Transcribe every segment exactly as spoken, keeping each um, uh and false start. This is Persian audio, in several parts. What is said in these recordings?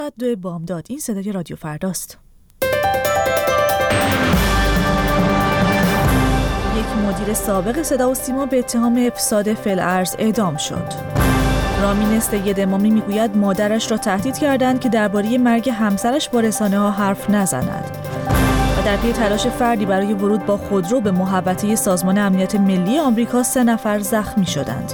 دو بامداد. این صدای رادیو فرداست. یک مدیر سابق صدا و سیما به اتهام افساد فی‌الارض اعدام شد. رامین سید امامی میگوید مادرش را تهدید کردند که درباره مرگ همسرش با رسانه‌ها حرف نزند. و در پی تلاش فردی برای ورود با خودرو به محوطه سازمان امنیت ملی آمریکا سه نفر زخمی شدند.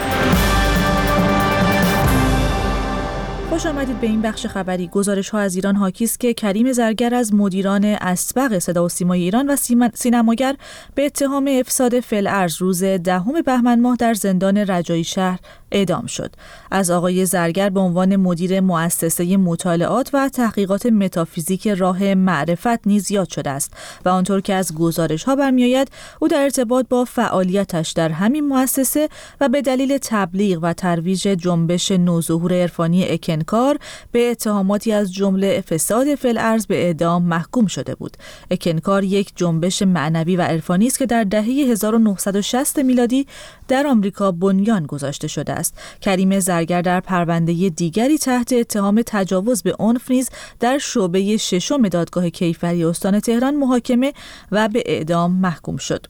خوش آمدید به این بخش خبری. گزارش ها از ایران حاکی است که کریم زرگر از مدیران اسبق صدا و سیمای ایران و سینماگر به اتهام افساد فی‌الارض روز دهم بهمن ماه در زندان رجایی شهر اعدام شد. از آقای زرگر به عنوان مدیر مؤسسه مطالعات و تحقیقات متافیزیک راه معرفت نیز یاد شده است و آنطور که از گزارش ها برمیآید او در ارتباط با فعالیتش در همین مؤسسه و به دلیل تبلیغ و ترویج جنبش نوظهور عرفانی اکنکار به اتهاماتی از جمله فساد فی‌الارض به اعدام محکوم شده بود. اکنکار یک جنبش معنوی و عرفانی است که در دهه هزار و نهصد و شصت میلادی در آمریکا بنیان گذاشته شده است. کریم زرگر در پرونده دیگری تحت اتهام تجاوز به عنف نیز در شعبه ششم دادگاه کیفری استان تهران محاکمه و به اعدام محکوم شد.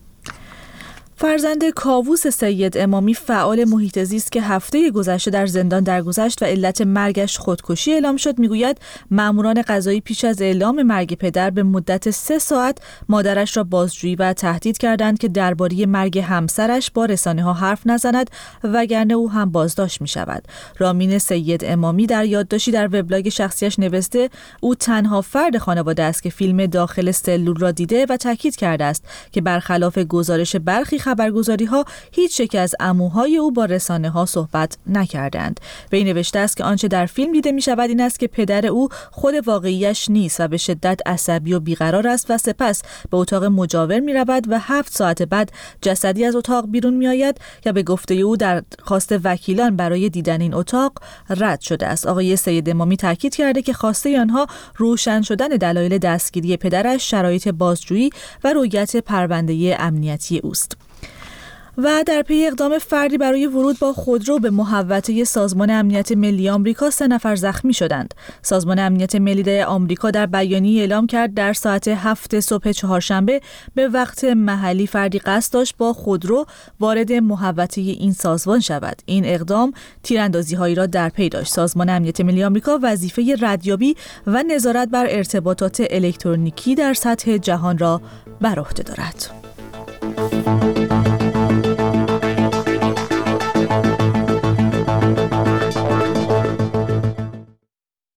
فرزند کاووس سید امامی فعال محیط زیست که هفته گذشته در زندان درگذشت و علت مرگش خودکشی اعلام شد میگوید مأموران قضایی پیش از اعلام مرگ پدر به مدت سه ساعت مادرش را بازجویی و تهدید کردند که درباره مرگ همسرش با رسانه‌ها حرف نزند وگرنه او هم بازداشت می شود. رامین سید امامی در یادداشتی در وبلاگ شخصیش نوشته او تنها فرد خانواده است که فیلم داخل سلول را دیده و تاکید کرده است که برخلاف گزارش برخی خبرگزاری ها هیچ یک از عموهای او با رسانه ها صحبت نکردند. وی نوشته است که آنچه در فیلم دیده می شود این است که پدر او خود واقعیش نیست و به شدت عصبی و بیقرار است و سپس به اتاق مجاور می رود و هفت ساعت بعد جسدی از اتاق بیرون می آید که به گفته او در خواست وکیلان برای دیدن این اتاق رد شده است. آقای سید امامی تاکید کرده که خواسته آنها روشن شدن دلایل دستگیری پدرش، شرایط بازجویی و رویت پرونده امنیتی اوست. و در پی اقدام فردی برای ورود با خودرو به محوطه سازمان امنیت ملی آمریکا سه نفر زخمی شدند. سازمان امنیت ملی آمریکا در بیانیه اعلام کرد در ساعت هفت صبح چهارشنبه به وقت محلی فردی قصد داشت با خودرو وارد محوطه این سازمان شود. این اقدام تیراندازی‌هایی را در پی داشت. سازمان امنیت ملی آمریکا وظیفه ردیابی و نظارت بر ارتباطات الکترونیکی در سطح جهان را بر عهده دارد.